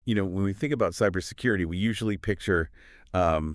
when we think about cybersecurity, we usually picture um,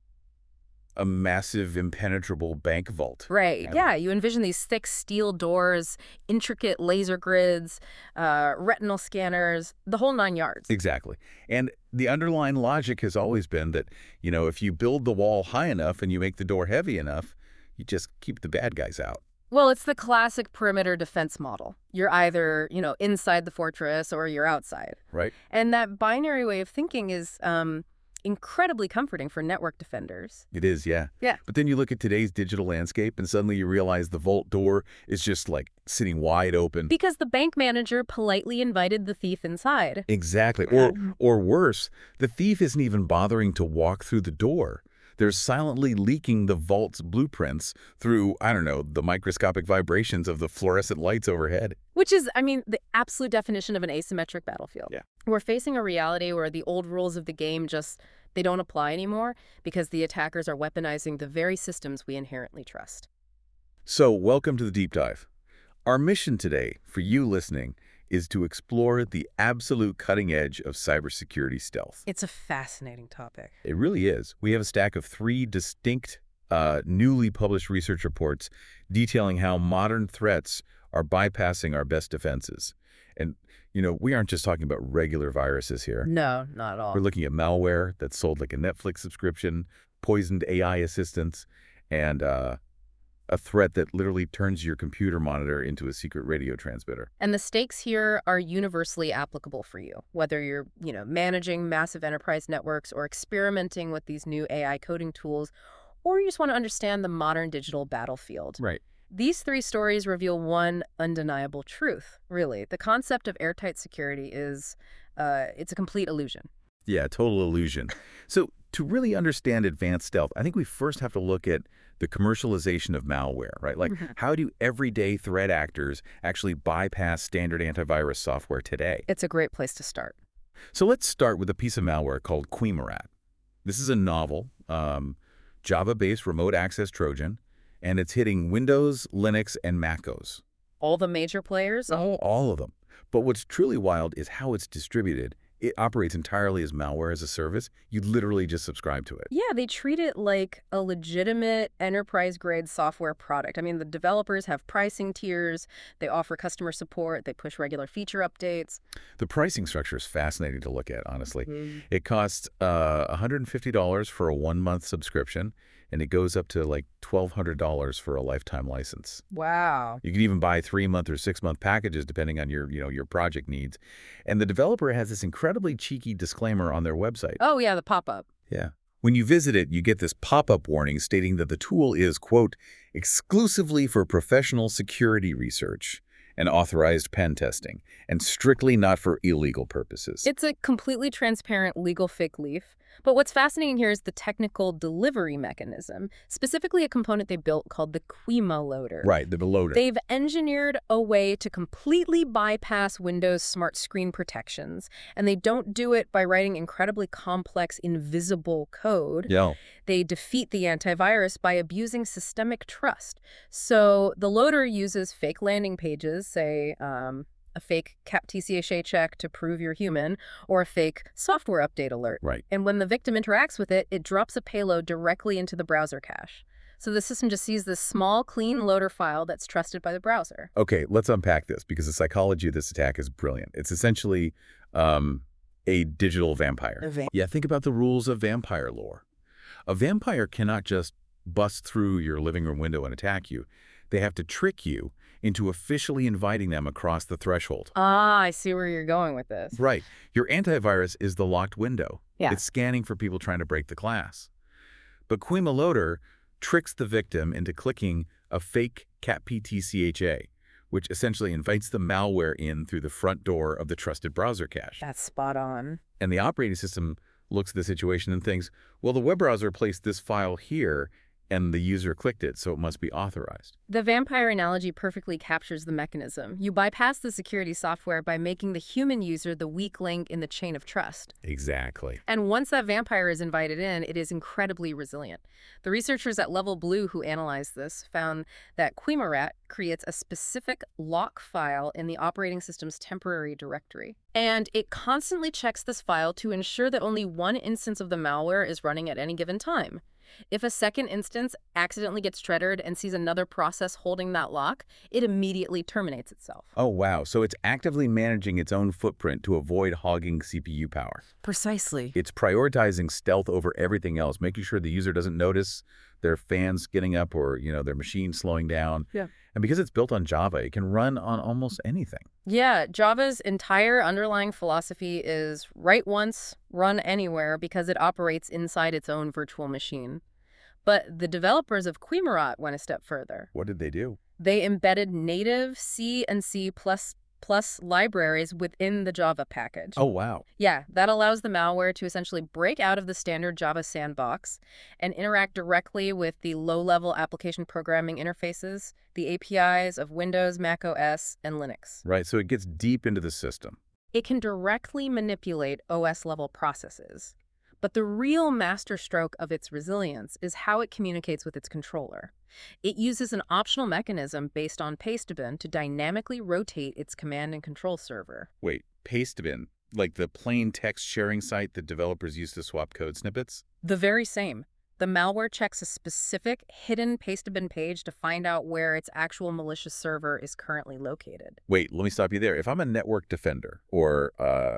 a massive, impenetrable bank vault. Right. Kind of. Yeah. You envision these thick steel doors, intricate laser grids, retinal scanners, the whole 9 yards. Exactly. And the underlying logic has always been that, if you build the wall high enough and you make the door heavy enough, you just keep the bad guys out. Well, it's the classic perimeter defense model. You're either, inside the fortress or you're outside. Right? And that binary way of thinking is incredibly comforting for network defenders. It is, yeah. Yeah. But then you look at today's digital landscape and suddenly you realize the vault door is just like sitting wide open. Because the bank manager politely invited the thief inside. Exactly. Or worse, the thief isn't even bothering to walk through the door. They're silently leaking the vault's blueprints through, I don't know, the microscopic vibrations of the fluorescent lights overhead. Which is, the absolute definition of an asymmetric battlefield. Yeah. We're facing a reality where the old rules of the game they don't apply anymore because the attackers are weaponizing the very systems we inherently trust. So, welcome to the Deep Dive. Our mission today, for you listening, is to explore the absolute cutting edge of cybersecurity stealth. It's a fascinating topic. It really is. We have a stack of 3 distinct, newly published research reports detailing how modern threats are bypassing our best defenses. And, we aren't just talking about regular viruses here. No, not at all. We're looking at malware that's sold like a Netflix subscription, poisoned AI assistants, and a threat that literally turns your computer monitor into a secret radio transmitter. And the stakes here are universally applicable for you, whether you're, managing massive enterprise networks or experimenting with these new AI coding tools, or you just want to understand the modern digital battlefield. Right. These 3 stories reveal one undeniable truth, really. The concept of airtight security is, it's a complete illusion. Yeah, total illusion. So to really understand advanced stealth, I think we first have to look at the commercialization of malware, right? Like, how do everyday threat actors actually bypass standard antivirus software today? It's a great place to start. So let's start with a piece of malware called Quemarat. This is a novel, Java-based remote access Trojan, and it's hitting Windows, Linux, and Mac OS. All the major players? All of them. But what's truly wild is how it's distributed. It operates entirely as malware as a service. You literally just subscribe to it. Yeah, they treat it like a legitimate enterprise-grade software product. The developers have pricing tiers, they offer customer support, they push regular feature updates. The pricing structure is fascinating to look at, honestly. It costs $150 for a 1-month subscription, and it goes up to like $1,200 for a lifetime license. Wow. You can even buy 3-month or 6-month packages depending on your project needs. And the developer has this incredibly cheeky disclaimer on their website. Oh, yeah, the pop-up. Yeah. When you visit it, you get this pop-up warning stating that the tool is, quote, exclusively for professional security research and authorized pen testing, and strictly not for illegal purposes. It's a completely transparent legal fig leaf. But what's fascinating here is the technical delivery mechanism, specifically a component they built called the Quema loader. Right, the loader. They've engineered a way to completely bypass Windows smart screen protections, and they don't do it by writing incredibly complex, invisible code. Yeah. They defeat the antivirus by abusing systemic trust. So the loader uses fake landing pages, say a fake CAP-TCHA check to prove you're human, or a fake software update alert. Right. And when the victim interacts with it, it drops a payload directly into the browser cache. So the system just sees this small, clean loader file that's trusted by the browser. Okay, let's unpack this because the psychology of this attack is brilliant. It's essentially a digital vampire. Yeah, think about the rules of vampire lore. A vampire cannot just bust through your living room window and attack you. They have to trick you into officially inviting them across the threshold. Ah, I see where you're going with this. Right. Your antivirus is the locked window. Yeah. It's scanning for people trying to break the glass. But Quema Loader tricks the victim into clicking a fake CAP-TCHA, which essentially invites the malware in through the front door of the trusted browser cache. That's spot on. And the operating system looks at the situation and thinks, well, the web browser placed this file here, and the user clicked it, so it must be authorized. The vampire analogy perfectly captures the mechanism. You bypass the security software by making the human user the weak link in the chain of trust. Exactly. And once that vampire is invited in, it is incredibly resilient. The researchers at Level Blue who analyzed this found that QuimaRat creates a specific lock file in the operating system's temporary directory. And it constantly checks this file to ensure that only one instance of the malware is running at any given time. If a second instance accidentally gets triggered and sees another process holding that lock, it immediately terminates itself. Oh, wow. So it's actively managing its own footprint to avoid hogging CPU power. Precisely. It's prioritizing stealth over everything else, making sure the user doesn't notice their fans getting up or, their machine slowing down. Yeah. And because it's built on Java, it can run on almost anything. Yeah, Java's entire underlying philosophy is write once, run anywhere, because it operates inside its own virtual machine. But the developers of QuimaRat went a step further. What did they do? They embedded native C and C++ libraries within the Java package. Oh, wow. Yeah, that allows the malware to essentially break out of the standard Java sandbox and interact directly with the low-level application programming interfaces, the APIs of Windows, Mac OS, and Linux. Right, so it gets deep into the system. It can directly manipulate OS-level processes. But the real masterstroke of its resilience is how it communicates with its controller. It uses an optional mechanism based on Pastebin to dynamically rotate its command and control server. Wait, Pastebin, like the plain text sharing site that developers use to swap code snippets? The very same. The malware checks a specific hidden Pastebin page to find out where its actual malicious server is currently located. Wait, let me stop you there. If I'm a network defender or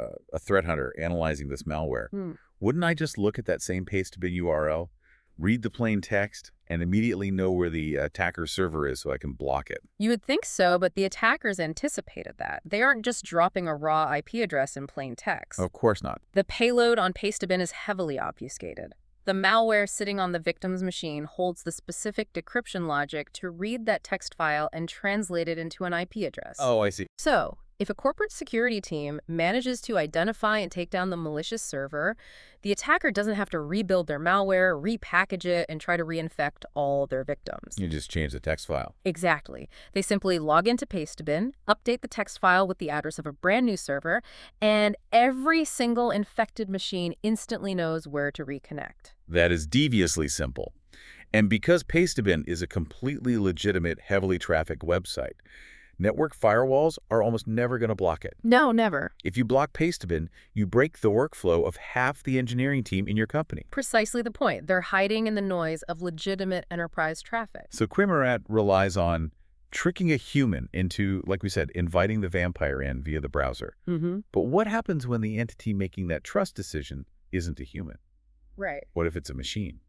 a threat hunter analyzing this malware, wouldn't I just look at that same Pastebin URL, read the plain text, and immediately know where the attacker's server is so I can block it? You would think so, but the attackers anticipated that. They aren't just dropping a raw IP address in plain text. Of course not. The payload on Pastebin is heavily obfuscated. The malware sitting on the victim's machine holds the specific decryption logic to read that text file and translate it into an IP address. Oh, I see. So, if a corporate security team manages to identify and take down the malicious server, the attacker doesn't have to rebuild their malware, repackage it, and try to reinfect all their victims. You just change the text file. Exactly. They simply log into Pastebin, update the text file with the address of a brand new server, and every single infected machine instantly knows where to reconnect. That is deviously simple. And because Pastebin is a completely legitimate, heavily trafficked website, network firewalls are almost never going to block it. No, never. If you block Pastebin, you break the workflow of half the engineering team in your company. Precisely the point. They're hiding in the noise of legitimate enterprise traffic. So QuimaRat relies on tricking a human into, like we said, inviting the vampire in via the browser. But what happens when the entity making that trust decision isn't a human? Right. What if it's a machine?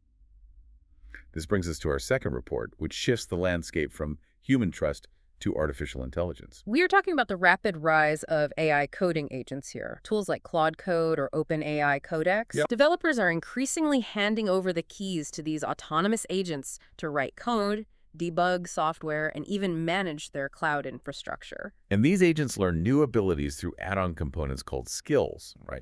This brings us to our second report, which shifts the landscape from human trust to artificial intelligence. We are talking about the rapid rise of AI coding agents here. Tools like Claude Code or OpenAI Codex. Yep. Developers are increasingly handing over the keys to these autonomous agents to write code, debug software, and even manage their cloud infrastructure. And these agents learn new abilities through add-on components called skills, right?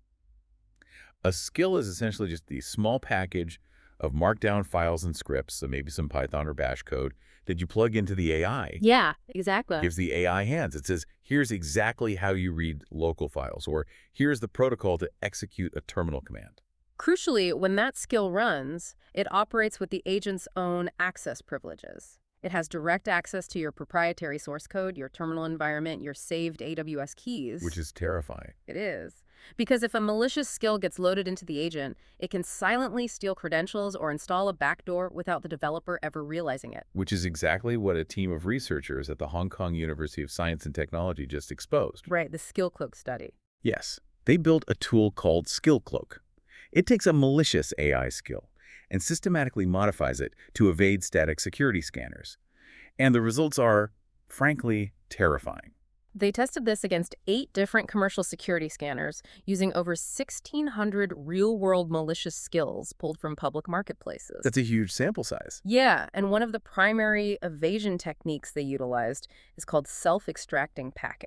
A skill is essentially just the small package of markdown files and scripts, so maybe some Python or Bash code, that you plug into the AI. Yeah, exactly. Gives the AI hands. It says, here's exactly how you read local files, or here's the protocol to execute a terminal command. Crucially, when that skill runs, it operates with the agent's own access privileges. It has direct access to your proprietary source code, your terminal environment, your saved AWS keys. Which is terrifying. It is. Because if a malicious skill gets loaded into the agent, it can silently steal credentials or install a backdoor without the developer ever realizing it. Which is exactly what a team of researchers at the Hong Kong University of Science and Technology just exposed. Right, the SkillCloak study. Yes. They built a tool called SkillCloak. It takes a malicious AI skill and systematically modifies it to evade static security scanners. And the results are, frankly, terrifying. They tested this against 8 different commercial security scanners using over 1,600 real-world malicious skills pulled from public marketplaces. That's a huge sample size. Yeah, and one of the primary evasion techniques they utilized is called self-extracting packing.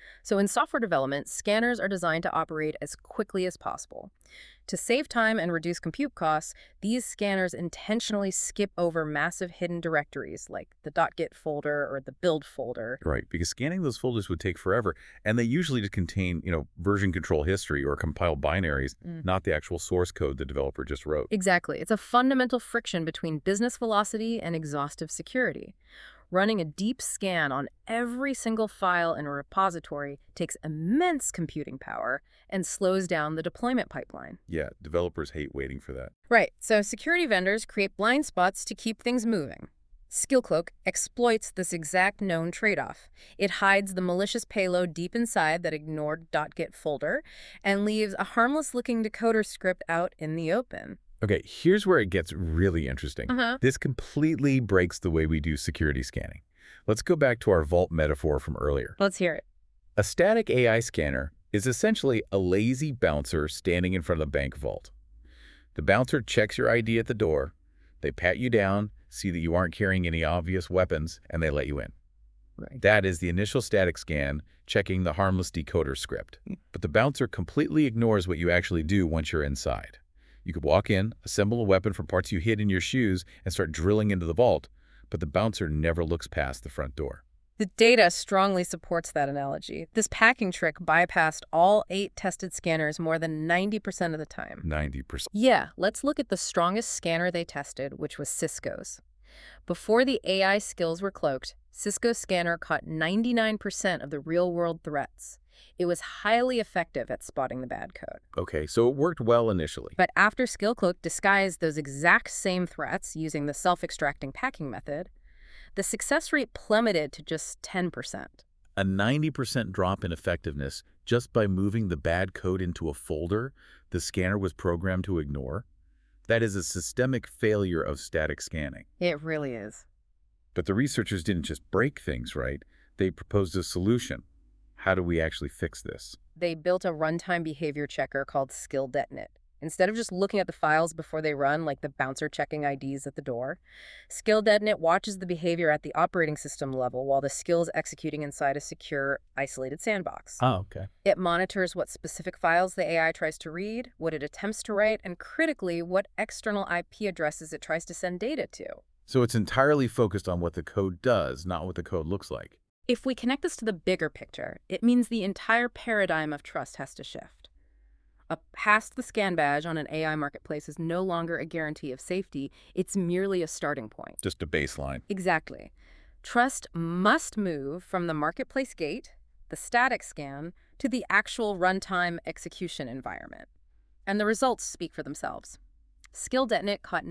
So in software development, scanners are designed to operate as quickly as possible. To save time and reduce compute costs, these scanners intentionally skip over massive hidden directories like the .git folder or the build folder. Right, because scanning those folders would take forever, and they usually just contain, version control history or compiled binaries, not the actual source code the developer just wrote. Exactly. It's a fundamental friction between business velocity and exhaustive security. Running a deep scan on every single file in a repository takes immense computing power and slows down the deployment pipeline. Yeah, developers hate waiting for that. Right, so security vendors create blind spots to keep things moving. SkillCloak exploits this exact known trade-off. It hides the malicious payload deep inside that ignored .git folder and leaves a harmless-looking decoder script out in the open. Okay, here's where it gets really interesting. This completely breaks the way we do security scanning. Let's go back to our vault metaphor from earlier. Let's hear it. A static AI scanner is essentially a lazy bouncer standing in front of the bank vault. The bouncer checks your ID at the door, they pat you down, see that you aren't carrying any obvious weapons, and they let you in. Right. That is the initial static scan, checking the harmless decoder script. But the bouncer completely ignores what you actually do once you're inside. You could walk in, assemble a weapon from parts you hid in your shoes, and start drilling into the vault, but the bouncer never looks past the front door. The data strongly supports that analogy. This packing trick bypassed all 8 tested scanners more than 90% of the time. 90%. Yeah, let's look at the strongest scanner they tested, which was Cisco's. Before the AI skills were cloaked, Cisco's scanner caught 99% of the real-world threats. It was highly effective at spotting the bad code. Okay, so it worked well initially. But after SkillCloak disguised those exact same threats using the self-extracting packing method, the success rate plummeted to just 10%. A 90% drop in effectiveness just by moving the bad code into a folder the scanner was programmed to ignore? That is a systemic failure of static scanning. It really is. But the researchers didn't just break things, right? They proposed a solution. How do we actually fix this? They built a runtime behavior checker called SkillDetonit. Instead of just looking at the files before they run, like the bouncer checking IDs at the door, SkillDetonit watches the behavior at the operating system level while the skill is executing inside a secure, isolated sandbox. Oh, okay. It monitors what specific files the AI tries to read, what it attempts to write, and critically, what external IP addresses it tries to send data to. So it's entirely focused on what the code does, not what the code looks like. If we connect this to the bigger picture, it means the entire paradigm of trust has to shift. A pass the scan badge on an AI marketplace is no longer a guarantee of safety, it's merely a starting point. Just a baseline. Exactly. Trust must move from the marketplace gate, the static scan, to the actual runtime execution environment. And the results speak for themselves. SkillDetonit caught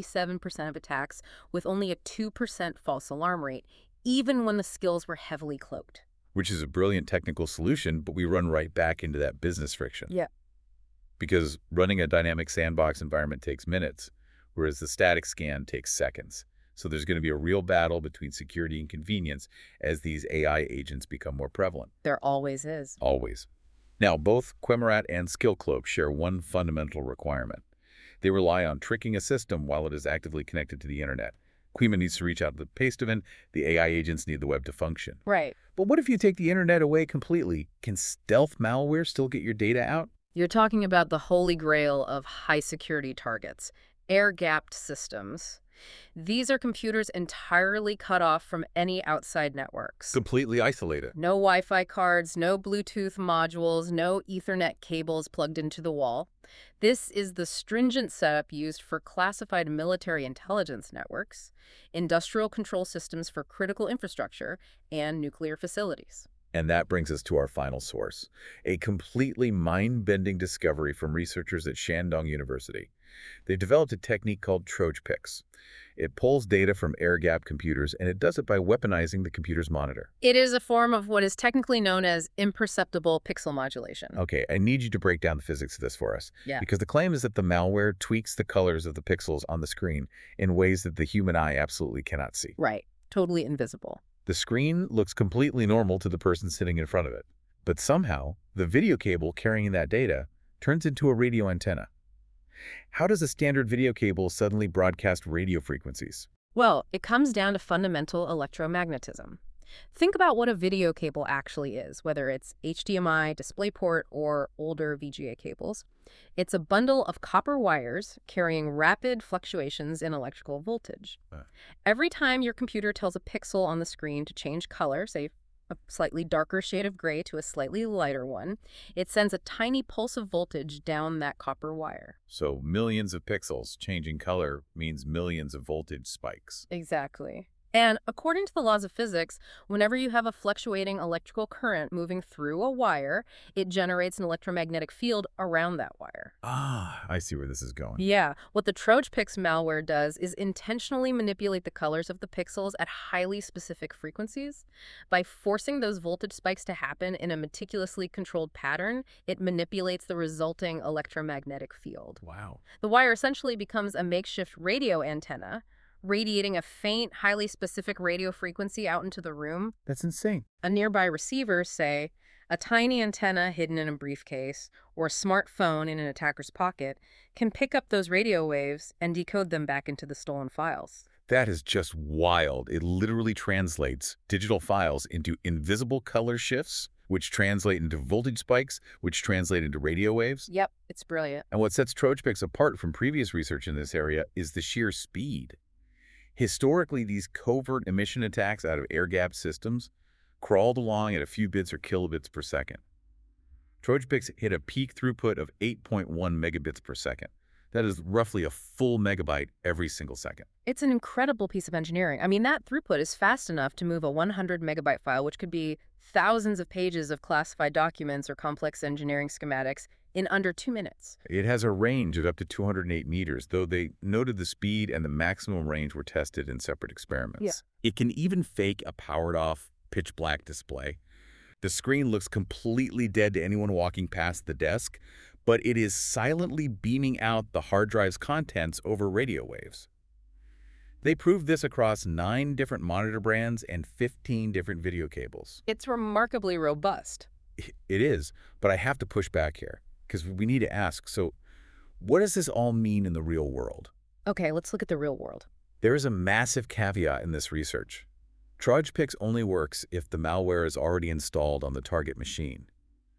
97% of attacks with only a 2% false alarm rate, even when the skills were heavily cloaked. Which is a brilliant technical solution, but we run right back into that business friction. Yeah. Because running a dynamic sandbox environment takes minutes, whereas the static scan takes seconds. So there's going to be a real battle between security and convenience as these AI agents become more prevalent. There always is. Always. Now, both Quimirat and SkillCloak share one fundamental requirement. They rely on tricking a system while it is actively connected to the internet. Quima needs to reach out to the paste event. The AI agents need the web to function. Right. But what if you take the internet away completely? Can stealth malware still get your data out? You're talking about the holy grail of high-security targets, air-gapped systems. These are computers entirely cut off from any outside networks. Completely isolated. No Wi-Fi cards, no Bluetooth modules, no Ethernet cables plugged into the wall. This is the stringent setup used for classified military intelligence networks, industrial control systems for critical infrastructure, and nuclear facilities. And that brings us to our final source, a completely mind-bending discovery from researchers at Shandong University. They've developed a technique called TrojPix. It pulls data from air-gapped computers, and it does it by weaponizing the computer's monitor. It is a form of what is technically known as imperceptible pixel modulation. Okay, I need you to break down the physics of this for us. Yeah. Because the claim is that the malware tweaks the colors of the pixels on the screen in ways that the human eye absolutely cannot see. Right. Totally invisible. The screen looks completely normal to the person sitting in front of it. But somehow, the video cable carrying that data turns into a radio antenna. How does a standard video cable suddenly broadcast radio frequencies? Well, it comes down to fundamental electromagnetism. Think about what a video cable actually is, whether it's HDMI, DisplayPort, or older VGA cables. It's a bundle of copper wires carrying rapid fluctuations in electrical voltage. Every time your computer tells a pixel on the screen to change color, say a slightly darker shade of gray to a slightly lighter one, it sends a tiny pulse of voltage down that copper wire. So millions of pixels changing color means millions of voltage spikes. Exactly. And according to the laws of physics, whenever you have a fluctuating electrical current moving through a wire, it generates an electromagnetic field around that wire. Ah, I see where this is going. Yeah, what the TrojanPix malware does is intentionally manipulate the colors of the pixels at highly specific frequencies. By forcing those voltage spikes to happen in a meticulously controlled pattern, it manipulates the resulting electromagnetic field. Wow. The wire essentially becomes a makeshift radio antenna, radiating a faint, highly specific radio frequency out into the room. That's insane. A nearby receiver, say, a tiny antenna hidden in a briefcase, or a smartphone in an attacker's pocket, can pick up those radio waves and decode them back into the stolen files. That is just wild. It literally translates digital files into invisible color shifts, which translate into voltage spikes, which translate into radio waves. Yep, it's brilliant. And what sets TrojanPix apart from previous research in this area is the sheer speed. Historically, these covert emission attacks out of air-gapped systems crawled along at a few bits or kilobits per second. TrojanPix hit a peak throughput of 8.1 megabits per second. That is roughly a full megabyte every single second. It's an incredible piece of engineering. I mean, that throughput is fast enough to move a 100 megabyte file, which could be thousands of pages of classified documents or complex engineering schematics, in under 2 minutes. It has a range of up to 208 meters, though they noted the speed and the maximum range were tested in separate experiments. Yeah. It can even fake a powered-off, pitch-black display. The screen looks completely dead to anyone walking past the desk, but it is silently beaming out the hard drive's contents over radio waves. They proved this across 9 different monitor brands and 15 different video cables. It's remarkably robust. It is, but I have to push back here, because we need to ask, so what does this all mean in the real world? Okay, let's look at the real world. There is a massive caveat in this research. TrojanPix only works if the malware is already installed on the target machine.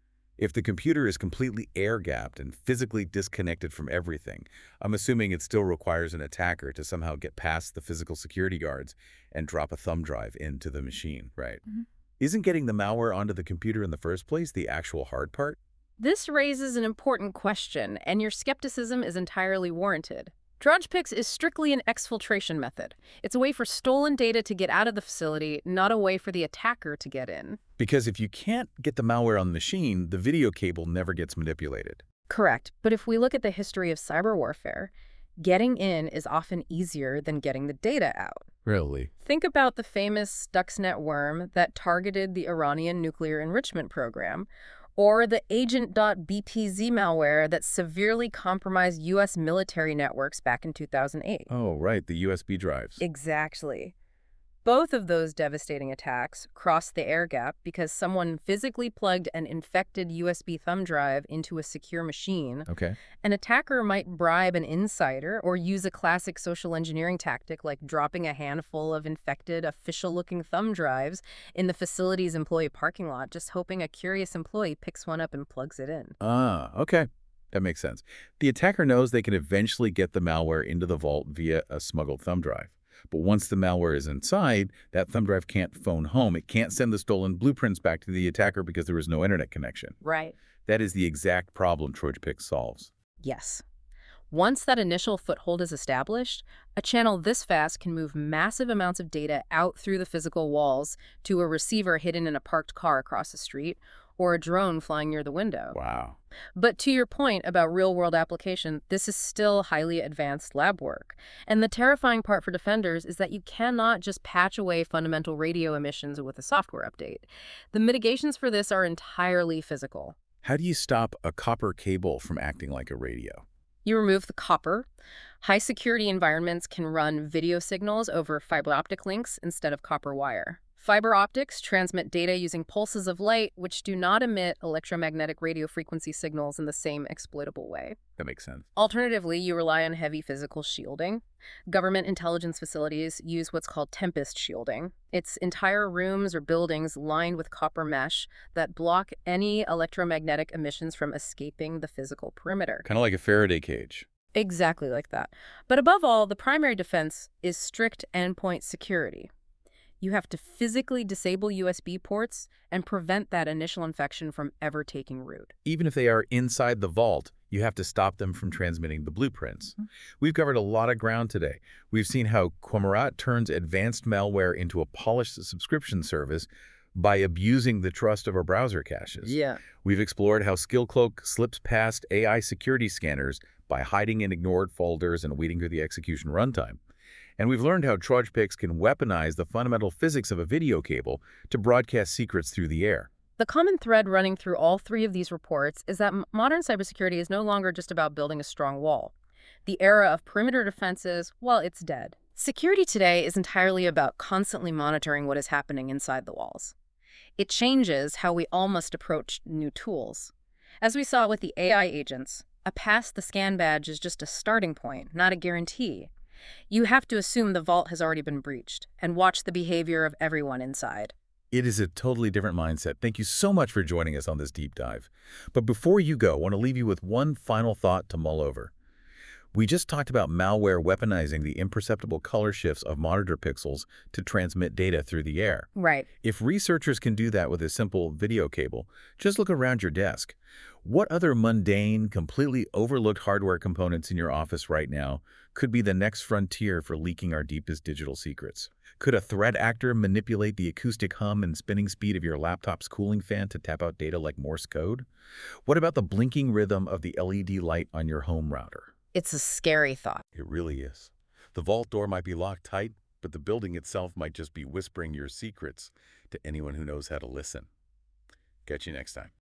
If the computer is completely air-gapped and physically disconnected from everything, I'm assuming it still requires an attacker to somehow get past the physical security guards and drop a thumb drive into the machine, right? Mm-hmm. Isn't getting the malware onto the computer in the first place the actual hard part? This raises an important question, and your skepticism is entirely warranted. TrojanPix is strictly an exfiltration method. It's a way for stolen data to get out of the facility, not a way for the attacker to get in. Because if you can't get the malware on the machine, the video cable never gets manipulated. Correct. But if we look at the history of cyber warfare, getting in is often easier than getting the data out. Really? Think about the famous Stuxnet worm that targeted the Iranian nuclear enrichment program, or the Agent.bpz malware that severely compromised U.S. military networks back in 2008. Oh, right, the USB drives. Exactly. Both of those devastating attacks crossed the air gap because someone physically plugged an infected USB thumb drive into a secure machine. Okay. An attacker might bribe an insider or use a classic social engineering tactic like dropping a handful of infected, official-looking thumb drives in the facility's employee parking lot, just hoping a curious employee picks one up and plugs it in. Ah, okay. That makes sense. The attacker knows they can eventually get the malware into the vault via a smuggled thumb drive. But once the malware is inside, that thumb drive can't phone home. It can't send the stolen blueprints back to the attacker because there is no internet connection. Right. That is the exact problem TrojanPix solves. Yes. Once that initial foothold is established, a channel this fast can move massive amounts of data out through the physical walls to a receiver hidden in a parked car across the street, or a drone flying near the window. Wow. But to your point about real-world application, this is still highly advanced lab work. And the terrifying part for defenders is that you cannot just patch away fundamental radio emissions with a software update. The mitigations for this are entirely physical. How do you stop a copper cable from acting like a radio? You remove the copper. High-security environments can run video signals over fiber optic links instead of copper wire. Fiber optics transmit data using pulses of light, which do not emit electromagnetic radio frequency signals in the same exploitable way. That makes sense. Alternatively, you rely on heavy physical shielding. Government intelligence facilities use what's called tempest shielding. It's entire rooms or buildings lined with copper mesh that block any electromagnetic emissions from escaping the physical perimeter. Kind of like a Faraday cage. Exactly like that. But above all, the primary defense is strict endpoint security. You have to physically disable USB ports and prevent that initial infection from ever taking root. Even if they are inside the vault, you have to stop them from transmitting the blueprints. We've covered a lot of ground today. We've seen how Qumran turns advanced malware into a polished subscription service by abusing the trust of our browser caches. Yeah. We've explored how SkillCloak slips past AI security scanners by hiding in ignored folders and waiting through the execution runtime. And we've learned how TrojPix can weaponize the fundamental physics of a video cable to broadcast secrets through the air. The common thread running through all three of these reports is that modern cybersecurity is no longer just about building a strong wall. The era of perimeter defenses, well, it's dead. Security today is entirely about constantly monitoring what is happening inside the walls. It changes how we all must approach new tools. As we saw with the AI agents, a pass the scan badge is just a starting point, not a guarantee. You have to assume the vault has already been breached and watch the behavior of everyone inside. It is a totally different mindset. Thank you so much for joining us on this deep dive. But before you go, I want to leave you with one final thought to mull over. We just talked about malware weaponizing the imperceptible color shifts of monitor pixels to transmit data through the air. Right. If researchers can do that with a simple video cable, just look around your desk. What other mundane, completely overlooked hardware components in your office right now could be the next frontier for leaking our deepest digital secrets? Could a threat actor manipulate the acoustic hum and spinning speed of your laptop's cooling fan to tap out data like Morse code? What about the blinking rhythm of the LED light on your home router? It's a scary thought. It really is. The vault door might be locked tight, but the building itself might just be whispering your secrets to anyone who knows how to listen. Catch you next time.